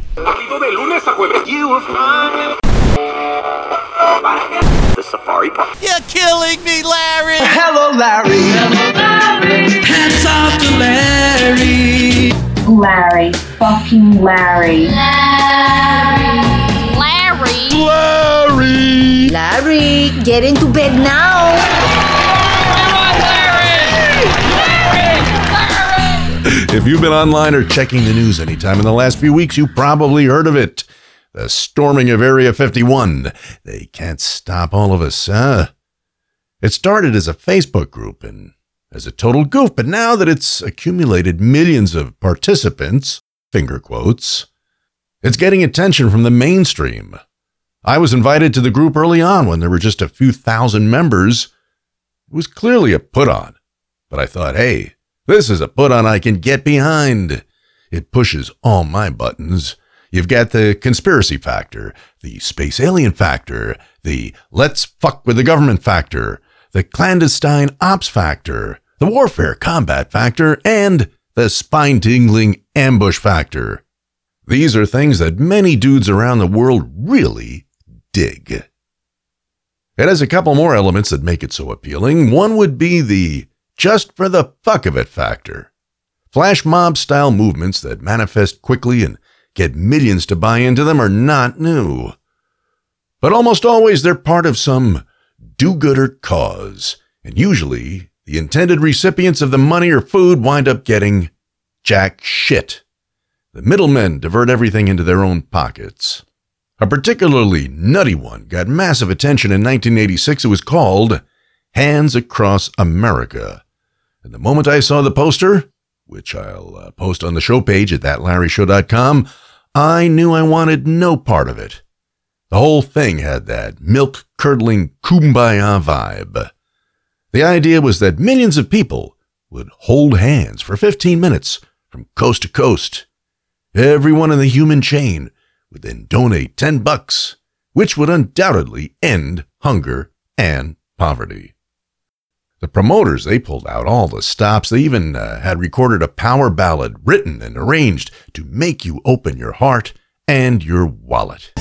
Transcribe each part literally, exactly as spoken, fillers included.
The Safari Park. You're killing me, Larry! Hello, Larry! Hello, Larry! Hats off to Larry! Larry. Fucking Larry. Larry! Larry! Larry, get into bed now! If you've been online or checking the news anytime in the last few weeks, you probably heard of it. The storming of Area fifty-one. They can't stop all of us, huh? It started as a Facebook group and as a total goof, but now that it's accumulated millions of participants, finger quotes, it's getting attention from the mainstream. I was invited to the group early on when there were just a few thousand members. It was clearly a put-on, but I thought, hey, this is a put-on I can get behind. It pushes all my buttons. You've got the conspiracy factor, the space alien factor, the let's fuck with the government factor, the clandestine ops factor, the warfare combat factor, and the spine-tingling ambush factor. These are things that many dudes around the world really dig. It has a couple more elements that make it so appealing. One would be the just for the fuck of it factor. Flash mob style movements that manifest quickly and get millions to buy into them are not new. But almost always they're part of some do-gooder cause, and usually the intended recipients of the money or food wind up getting jack shit. The middlemen divert everything into their own pockets. A particularly nutty one got massive attention in nineteen eighty-six. It was called Hands Across America. And the moment I saw the poster, which I'll uh, post on the show page at that larry show dot com, I knew I wanted no part of it. The whole thing had that milk-curdling kumbaya vibe. The idea was that millions of people would hold hands for fifteen minutes from coast to coast. Everyone in the human chain would then donate ten bucks, which would undoubtedly end hunger and poverty. The promoters, they pulled out all the stops. They even uh, had recorded a power ballad written and arranged to make you open your heart and your wallet.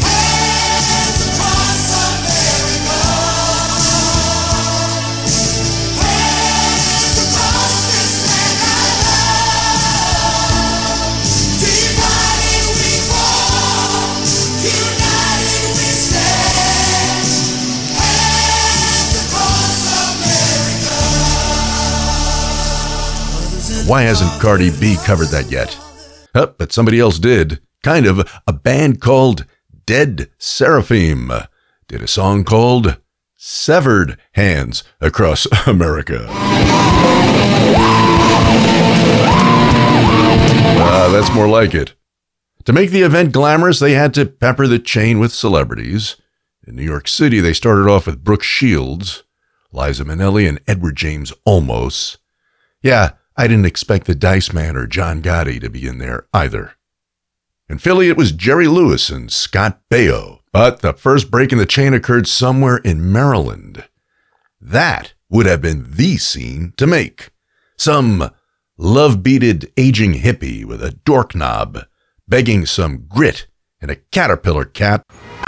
Why hasn't Cardi B covered that yet? Oh, but somebody else did. Kind of. A band called Dead Seraphim did a song called Severed Hands Across America. Uh, that's more like it. To make the event glamorous, they had to pepper the chain with celebrities. In New York City, they started off with Brooke Shields, Liza Minnelli, and Edward James Olmos. Yeah, I didn't expect the Dice Man or John Gotti to be in there either. In Philly, it was Jerry Lewis and Scott Baio, but the first break in the chain occurred somewhere in Maryland. That would have been the scene to make. Some love-beated aging hippie with a dork knob begging some grit and a caterpillar cap.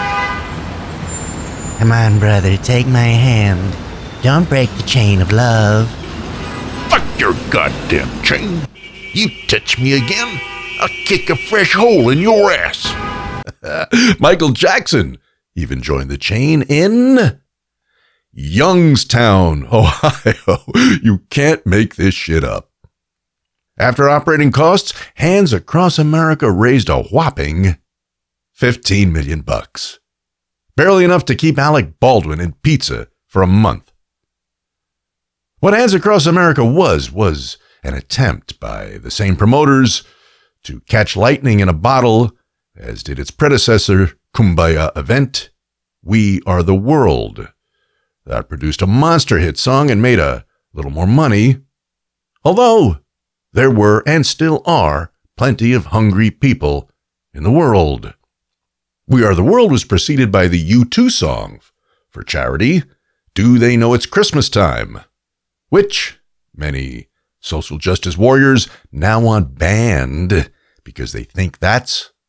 Come on, brother, take my hand. Don't break the chain of love. Fuck your goddamn chain. You touch me again, I'll kick a fresh hole in your ass. Michael Jackson even joined the chain in Youngstown, Ohio. You can't make this shit up. After operating costs, Hands Across America raised a whopping fifteen million bucks. Barely enough to keep Alec Baldwin in pizza for a month. What Hands Across America was, was an attempt by the same promoters to catch lightning in a bottle, as did its predecessor, Kumbaya event, We Are the World. That produced a monster hit song and made a little more money, although there were and still are plenty of hungry people in the world. We Are the World was preceded by the U two song for charity, Do They Know It's Christmas Time?, which many social justice warriors now want banned because they think that's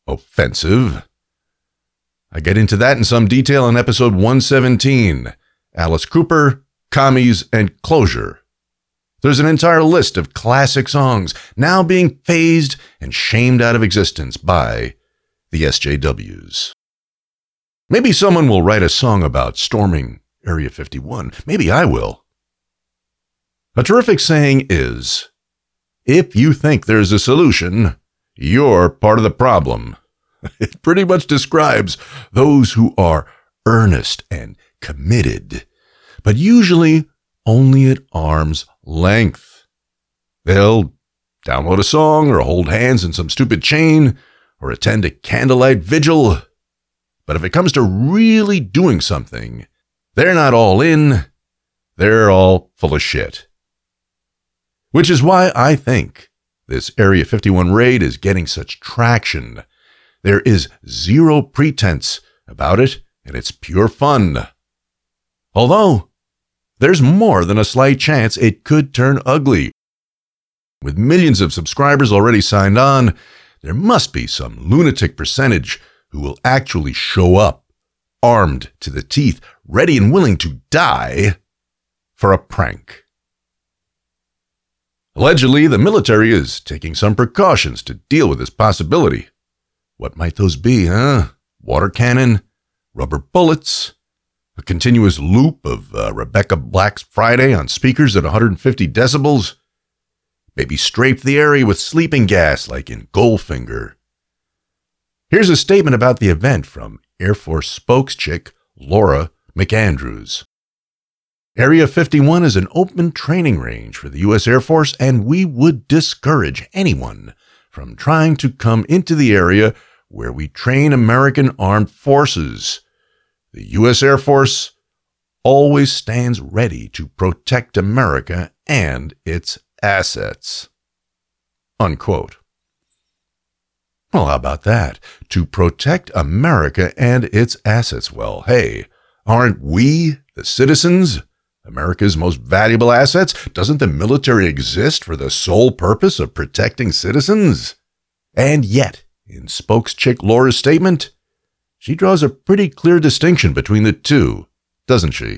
offensive. I get into that in some detail in episode one seventeen, Alice Cooper, Commies, and Closure. There's an entire list of classic songs now being phased and shamed out of existence by the S J Ws. Maybe someone will write a song about storming Area fifty-one. Maybe I will. A terrific saying is, if you think there's a solution, you're part of the problem. It pretty much describes those who are earnest and committed, but usually only at arm's length. They'll download a song or hold hands in some stupid chain or attend a candlelight vigil. But if it comes to really doing something, they're not all in, they're all full of shit. Which is why I think this Area fifty-one raid is getting such traction. There is zero pretense about it, and it's pure fun. Although, there's more than a slight chance it could turn ugly. With millions of subscribers already signed on, there must be some lunatic percentage who will actually show up, armed to the teeth, ready and willing to die for a prank. Allegedly, the military is taking some precautions to deal with this possibility. What might those be, huh? Water cannon? Rubber bullets? A continuous loop of uh, Rebecca Black's Friday on speakers at one hundred fifty decibels? Maybe strafe the area with sleeping gas like in Goldfinger. Here's a statement about the event from Air Force spokeschick Laura McAndrews. Area fifty-one is an open training range for the U S Air Force, and we would discourage anyone from trying to come into the area where we train American armed forces. The U S Air Force always stands ready to protect America and its assets. Unquote. Well, how about that? To protect America and its assets. Well, hey, aren't we, the citizens, America's most valuable assets? Doesn't the military exist for the sole purpose of protecting citizens? And yet, in spokeschick Laura's statement, she draws a pretty clear distinction between the two, doesn't she?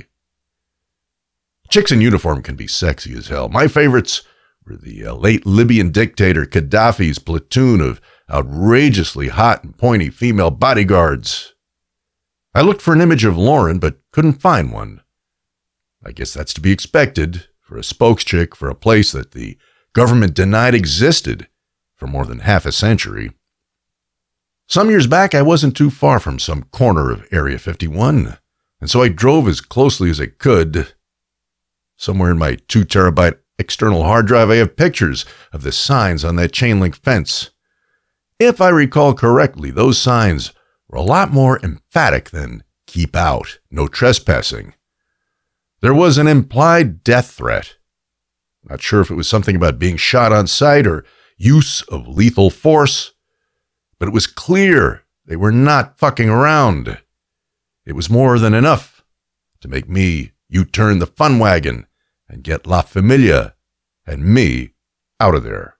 Chicks in uniform can be sexy as hell. My favorites were the uh, late Libyan dictator Gaddafi's platoon of outrageously hot and pointy female bodyguards. I looked for an image of Lauren, but couldn't find one. I guess that's to be expected for a spokeschick for a place that the government denied existed for more than half a century. Some years back, I wasn't too far from some corner of Area fifty-one, and so I drove as closely as I could. Somewhere in my two terabyte external hard drive, I have pictures of the signs on that chain link fence. If I recall correctly, those signs were a lot more emphatic than "keep out, no trespassing." There was an implied death threat. Not sure if it was something about being shot on sight or use of lethal force, but it was clear they were not fucking around. It was more than enough to make me U-turn the fun wagon and get La Familia and me out of there.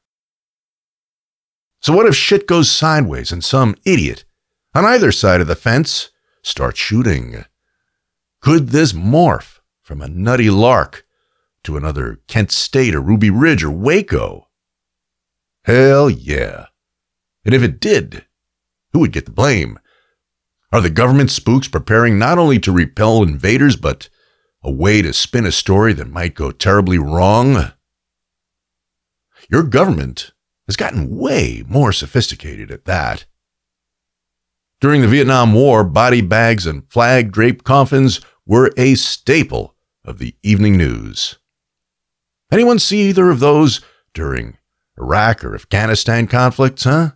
So what if shit goes sideways and some idiot on either side of the fence starts shooting? Could this morph from a nutty lark to another Kent State or Ruby Ridge or Waco? Hell yeah. And if it did, who would get the blame? Are the government spooks preparing not only to repel invaders, but a way to spin a story that might go terribly wrong? Your government has gotten way more sophisticated at that. During the Vietnam War, body bags and flag-draped coffins were a staple of the evening news. Anyone see either of those during Iraq or Afghanistan conflicts, huh?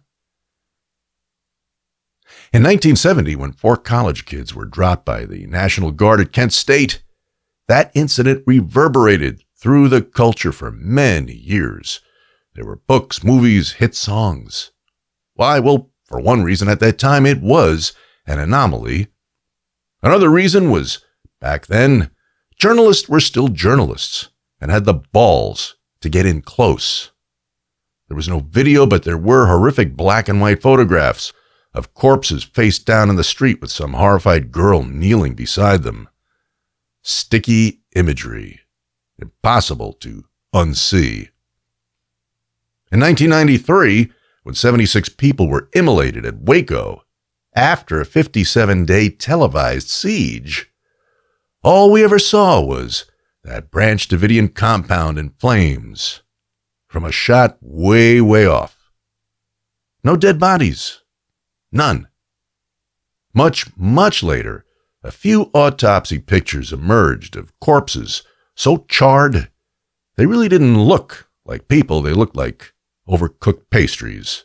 In nineteen seventy, when four college kids were dropped by the National Guard at Kent State, that incident reverberated through the culture for many years. There were books, movies, hit songs. Why? Well, for one reason at that time, it was an anomaly. Another reason was, back then, journalists were still journalists and had the balls to get in close. There was no video, but there were horrific black and white photographs of corpses face down in the street with some horrified girl kneeling beside them. Sticky imagery, impossible to unsee. In nineteen ninety-three, when seventy-six people were immolated at Waco after a fifty-seven day televised siege, all we ever saw was that Branch Davidian compound in flames from a shot way, way off. No dead bodies. None. Much, much later, a few autopsy pictures emerged of corpses so charred they really didn't look like people. They looked like overcooked pastries.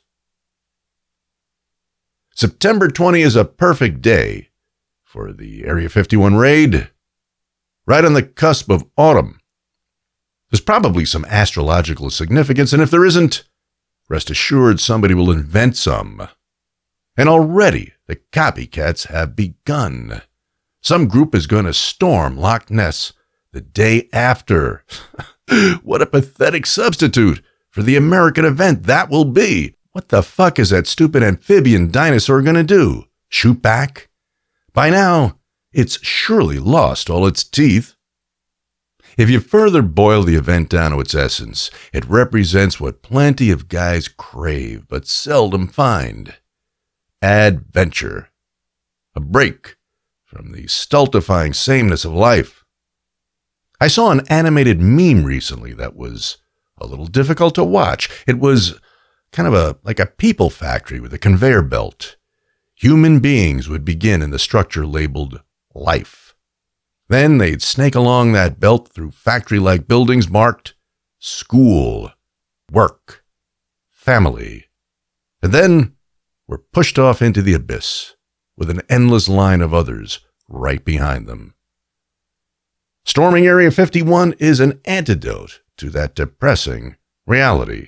September twentieth is a perfect day for the Area fifty-one raid. Right on the cusp of autumn. There's probably some astrological significance, and if there isn't, rest assured somebody will invent some. And already the copycats have begun. Some group is going to storm Loch Ness the day after. What a pathetic substitute for the American event that will be. What the fuck is that stupid amphibian dinosaur going to do? Shoot back? By now, it's surely lost all its teeth. If you further boil the event down to its essence, it represents what plenty of guys crave but seldom find. Adventure. A break from the stultifying sameness of life. I saw an animated meme recently that was a little difficult to watch. It was kind of a like a people factory with a conveyor belt. Human beings would begin in the structure labeled life. Then they'd snake along that belt through factory-like buildings marked school, work, family, and then were pushed off into the abyss with an endless line of others right behind them. Storming Area fifty-one is an antidote to that depressing reality.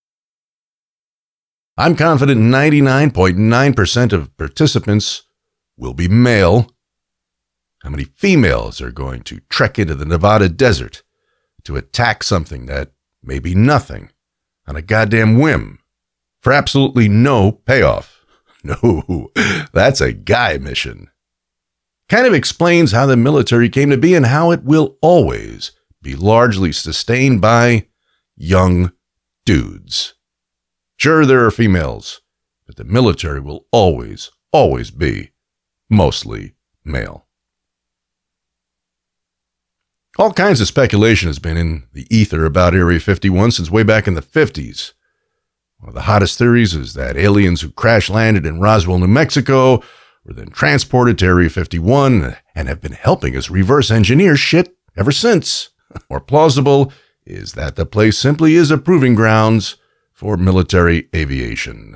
I'm confident ninety-nine point nine percent of participants will be male. How many females are going to trek into the Nevada desert to attack something that may be nothing on a goddamn whim for absolutely no payoff? No, that's a guy mission. Kind of explains how the military came to be and how it will always be largely sustained by young dudes. Sure, there are females, but the military will always, always be mostly male. All kinds of speculation has been in the ether about Area fifty-one since way back in the fifties. One of the hottest theories is that aliens who crash-landed in Roswell, New Mexico, were then transported to Area fifty-one and have been helping us reverse engineer shit ever since. More plausible is that the place simply is a proving grounds for military aviation.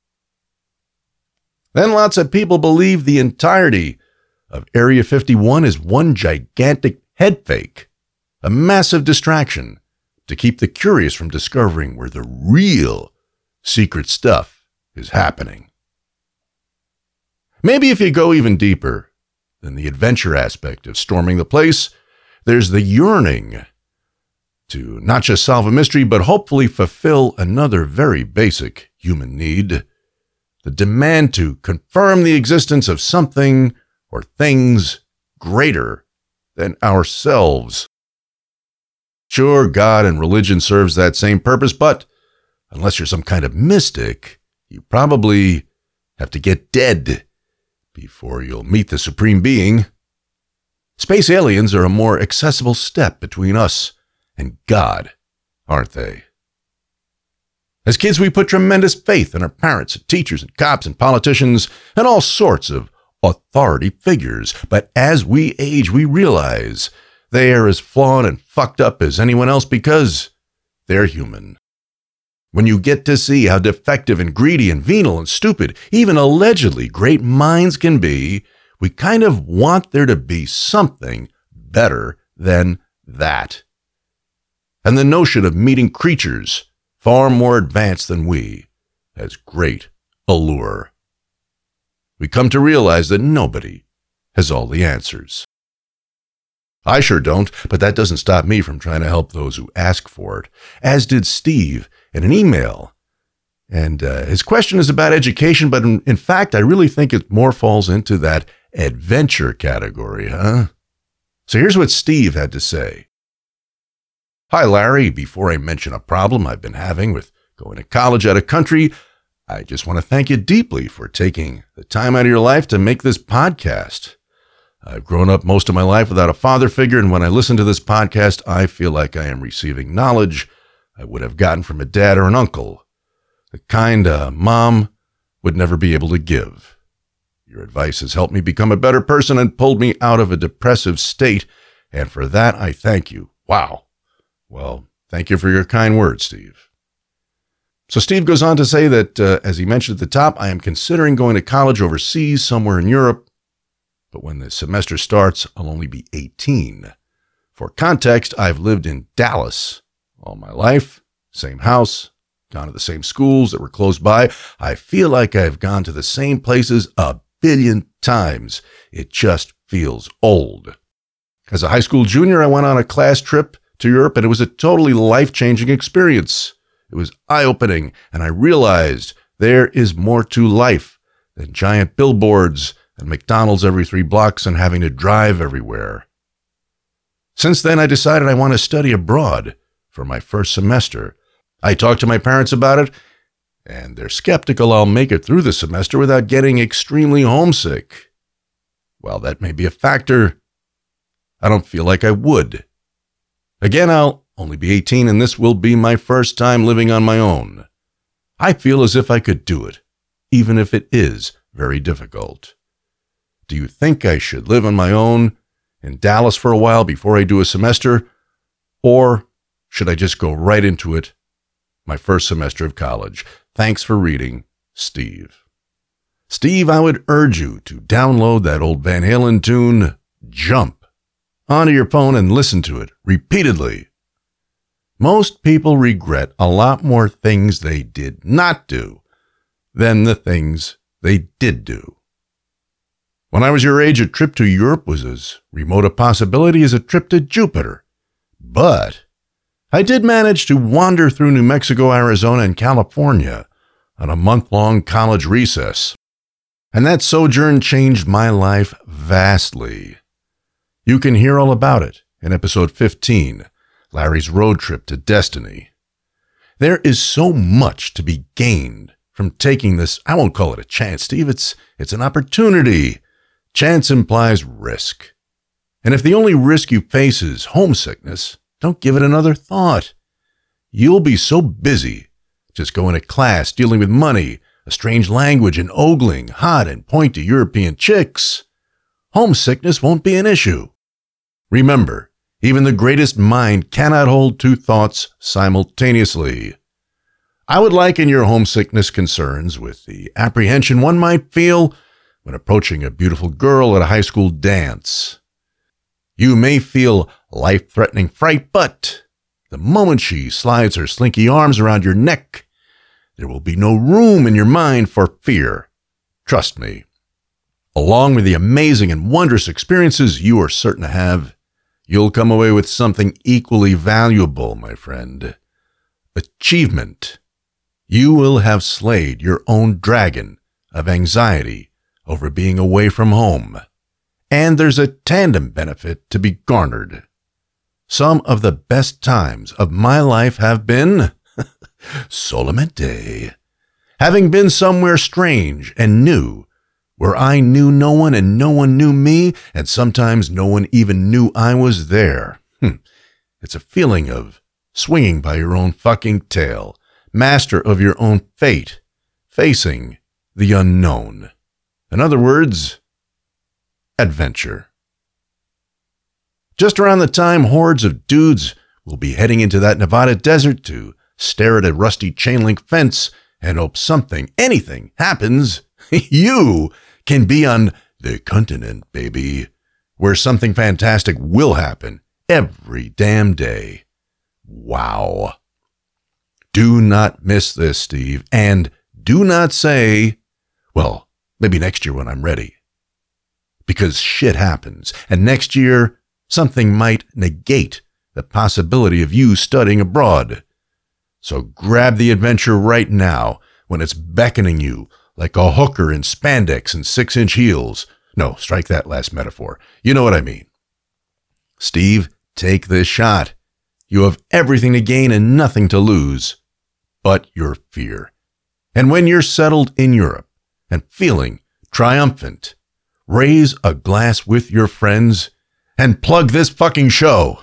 Then lots of people believe the entirety of Area fifty-one is one gigantic head fake, a massive distraction to keep the curious from discovering where the real secret stuff is happening. Maybe if you go even deeper than the adventure aspect of storming the place, there's the yearning to not just solve a mystery, but hopefully fulfill another very basic human need, the demand to confirm the existence of something or things greater than ourselves. Sure, God and religion serves that same purpose, but unless you're some kind of mystic, you probably have to get dead before you'll meet the Supreme Being. Space aliens are a more accessible step between us and God, aren't they? As kids, we put tremendous faith in our parents and teachers and cops and politicians and all sorts of authority figures. But as we age, we realize they are as flawed and fucked up as anyone else because they're human. When you get to see how defective and greedy and venal and stupid even allegedly great minds can be, we kind of want there to be something better than that. And the notion of meeting creatures far more advanced than we has great allure. We come to realize that nobody has all the answers. I sure don't, but that doesn't stop me from trying to help those who ask for it, as did Steve in an email And uh, his question is about education, but in, in fact, I really think it more falls into that adventure category, huh? So here's what Steve had to say. Hi, Larry. Before I mention a problem I've been having with going to college out of country, I just want to thank you deeply for taking the time out of your life to make this podcast. I've grown up most of my life without a father figure, and when I listen to this podcast, I feel like I am receiving knowledge I would have gotten from a dad or an uncle, the kind a mom would never be able to give. Your advice has helped me become a better person and pulled me out of a depressive state, and for that, I thank you. Wow. Well, thank you for your kind words, Steve. So Steve goes on to say that, uh, as he mentioned at the top, I am considering going to college overseas somewhere in Europe, but when the semester starts, I'll only be eighteen. For context, I've lived in Dallas all my life, same house, gone to the same schools that were close by. I feel like I've gone to the same places a billion times. It just feels old. As a high school junior, I went on a class trip to Europe, and it was a totally life-changing experience. It was eye-opening, and I realized there is more to life than giant billboards and McDonald's every three blocks and having to drive everywhere. Since then, I decided I want to study abroad for my first semester. I talked to my parents about it, and they're skeptical I'll make it through the semester without getting extremely homesick. While that may be a factor, I don't feel like I would. Again, I'll only be eighteen, and this will be my first time living on my own. I feel as if I could do it, even if it is very difficult. Do you think I should live on my own in Dallas for a while before I do a semester, or should I just go right into it, my first semester of college? Thanks for reading, Steve. Steve, I would urge you to download that old Van Halen tune, Jump, onto your phone and listen to it repeatedly. Most people regret a lot more things they did not do than the things they did do. When I was your age, a trip to Europe was as remote a possibility as a trip to Jupiter. But I did manage to wander through New Mexico, Arizona, and California on a month-long college recess. And that sojourn changed my life vastly. You can hear all about it in episode fifteen, Larry's Road Trip to Destiny. There is so much to be gained from taking this. I won't call it a chance, Steve. It's, it's an opportunity. Chance implies risk. And if the only risk you face is homesickness, don't give it another thought. You'll be so busy just going to class, dealing with money, a strange language, and ogling hot and pointy European chicks. Homesickness won't be an issue. Remember, even the greatest mind cannot hold two thoughts simultaneously. I would liken your homesickness concerns with the apprehension one might feel when approaching a beautiful girl at a high school dance. You may feel life-threatening fright, but the moment she slides her slinky arms around your neck, there will be no room in your mind for fear. Trust me. Along with the amazing and wondrous experiences you are certain to have, you'll come away with something equally valuable, my friend. Achievement. You will have slayed your own dragon of anxiety over being away from home. And there's a tandem benefit to be garnered. Some of the best times of my life have been solamente. Having been somewhere strange and new, where I knew no one and no one knew me, and sometimes no one even knew I was there. Hm. It's a feeling of swinging by your own fucking tail, master of your own fate, facing the unknown. In other words, adventure. Just around the time hordes of dudes will be heading into that Nevada desert to stare at a rusty chain link fence and hope something, anything, happens, you can be on the continent, baby, where something fantastic will happen every damn day. Wow. Do not miss this, Steve, and do not say, well, maybe next year when I'm ready. Because shit happens, and next year something might negate the possibility of you studying abroad. So grab the adventure right now when it's beckoning you like a hooker in spandex and six-inch heels. No, strike that last metaphor. You know what I mean. Steve, take this shot. You have everything to gain and nothing to lose but your fear. And when you're settled in Europe and feeling triumphant, raise a glass with your friends and plug this fucking show.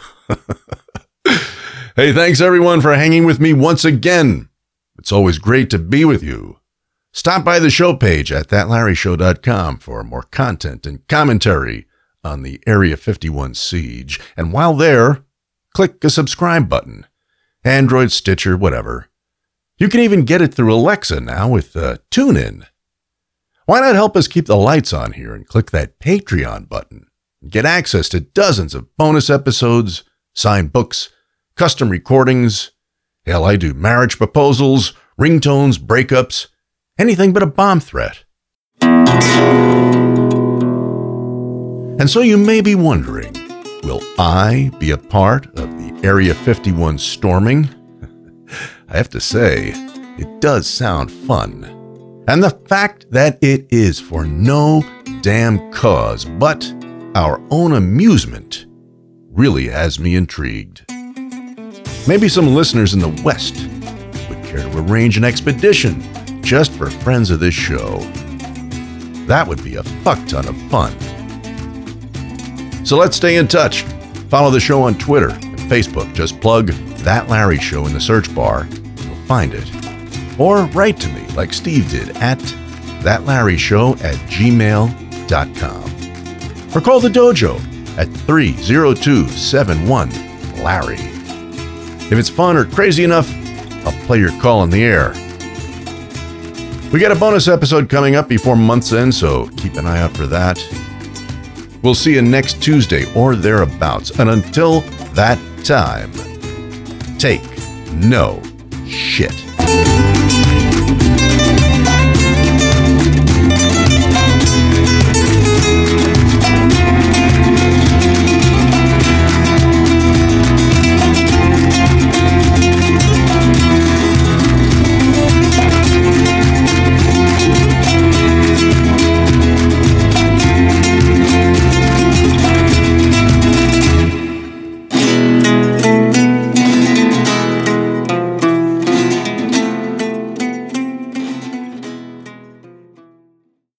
Hey, thanks everyone for hanging with me once again. It's always great to be with you. Stop by the show page at that larry show dot com for more content and commentary on the Area fifty-one siege. And while there, click a subscribe button. Android, Stitcher, whatever. You can even get it through Alexa now with uh, TuneIn. Why not help us keep the lights on here and click that Patreon button and get access to dozens of bonus episodes, signed books, custom recordings. Hell, I do marriage proposals, ringtones, breakups, anything but a bomb threat. And so you may be wondering, will I be a part of the Area fifty-one storming? I have to say, it does sound fun. And the fact that it is for no damn cause but our own amusement really has me intrigued. Maybe some listeners in the West would care to arrange an expedition just for friends of this show. That would be a fuck ton of fun. So let's stay in touch. Follow the show on Twitter and Facebook. Just plug That Larry Show in the search bar. You'll find it. Or write to me like Steve did at thatlarryshow at gmail dot com. Or call the dojo at three oh two, seven one, Larry. If it's fun or crazy enough, I'll play your call in the air. We got a bonus episode coming up before month's end, so keep an eye out for that. We'll see you next Tuesday or thereabouts. And until that time, take no shit.